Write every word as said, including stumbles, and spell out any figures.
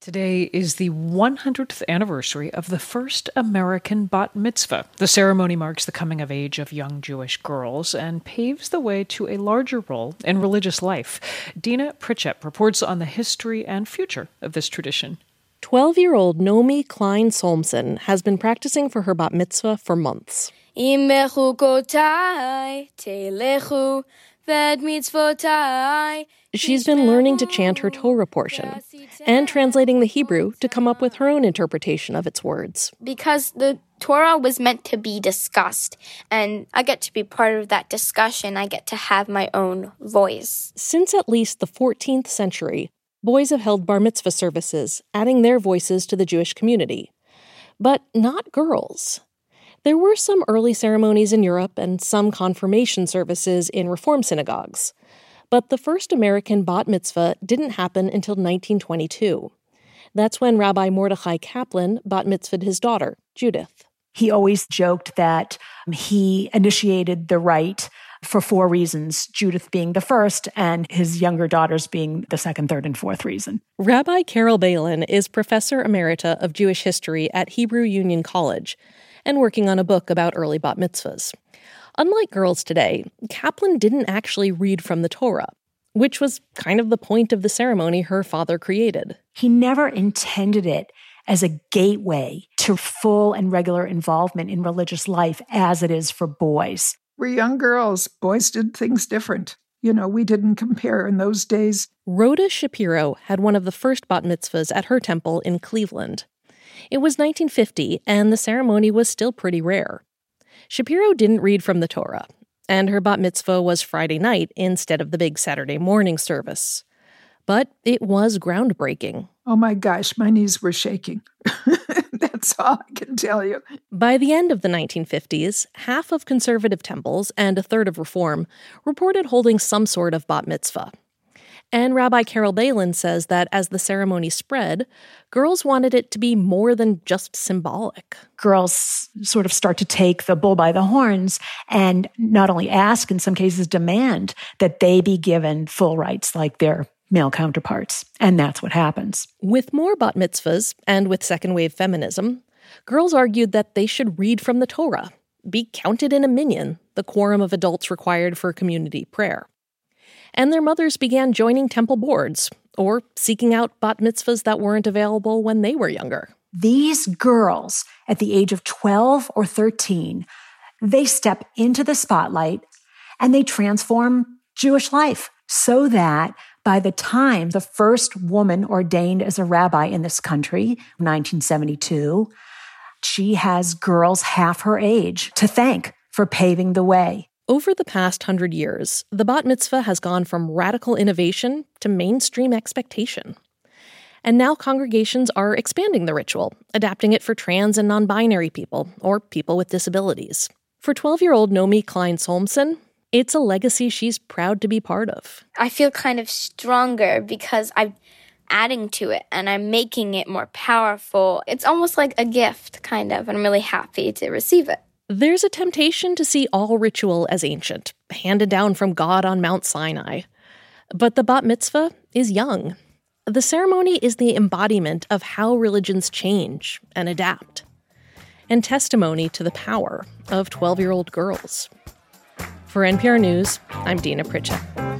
Today is the one hundredth anniversary of the first American bat mitzvah. The ceremony marks the coming of age of young Jewish girls and paves the way to a larger role in religious life. Dina Pritchett reports on the history and future of this tradition. twelve-year-old Nomi Klein-Solmsen has been practicing for her bat mitzvah for months. She's been learning to chant her Torah portion and translating the Hebrew to come up with her own interpretation of its words. Because the Torah was meant to be discussed, and I get to be part of that discussion. I get to have my own voice. Since at least the fourteenth century, boys have held bar mitzvah services, adding their voices to the Jewish community. But not girls. There were some early ceremonies in Europe and some confirmation services in Reform synagogues. But the first American bat mitzvah didn't happen until nineteen twenty-two. That's when Rabbi Mordechai Kaplan bat mitzvahed his daughter, Judith. He always joked that he initiated the rite for four reasons, Judith being the first and his younger daughters being the second, third, and fourth reason. Rabbi Carol Balin is professor emerita of Jewish history at Hebrew Union College and working on a book about early bat mitzvahs. Unlike girls today, Kaplan didn't actually read from the Torah, which was kind of the point of the ceremony her father created. He never intended it as a gateway to full and regular involvement in religious life as it is for boys. We're young girls. Boys did things different. You know, we didn't compare in those days. Rhoda Shapiro had one of the first bat mitzvahs at her temple in Cleveland. It was nineteen fifty, and the ceremony was still pretty rare. Shapiro didn't read from the Torah, and her bat mitzvah was Friday night instead of the big Saturday morning service. But it was groundbreaking. Oh my gosh, my knees were shaking. That's all I can tell you. By the end of the nineteen fifties, half of conservative temples and a third of Reform reported holding some sort of bat mitzvah. And Rabbi Carol Balin says that as the ceremony spread, girls wanted it to be more than just symbolic. Girls sort of start to take the bull by the horns and not only ask, in some cases demand, that they be given full rights like their male counterparts. And that's what happens. With more bat mitzvahs and with second-wave feminism, girls argued that they should read from the Torah, be counted in a minyan, the quorum of adults required for community prayer. And their mothers began joining temple boards or seeking out bat mitzvahs that weren't available when they were younger. These girls, at the age of twelve or thirteen, they step into the spotlight and they transform Jewish life so that by the time the first woman ordained as a rabbi in this country, nineteen seventy-two, she has girls half her age to thank for paving the way. Over the past hundred years, the bat mitzvah has gone from radical innovation to mainstream expectation. And now congregations are expanding the ritual, adapting it for trans and non-binary people, or people with disabilities. For twelve-year-old Nomi Klein-Solmsen, it's a legacy she's proud to be part of. I feel kind of stronger because I'm adding to it and I'm making it more powerful. It's almost like a gift, kind of, and I'm really happy to receive it. There's a temptation to see all ritual as ancient, handed down from God on Mount Sinai. But the bat mitzvah is young. The ceremony is the embodiment of how religions change and adapt, and testimony to the power of twelve-year-old girls. For N P R News, I'm Dina Pritchett.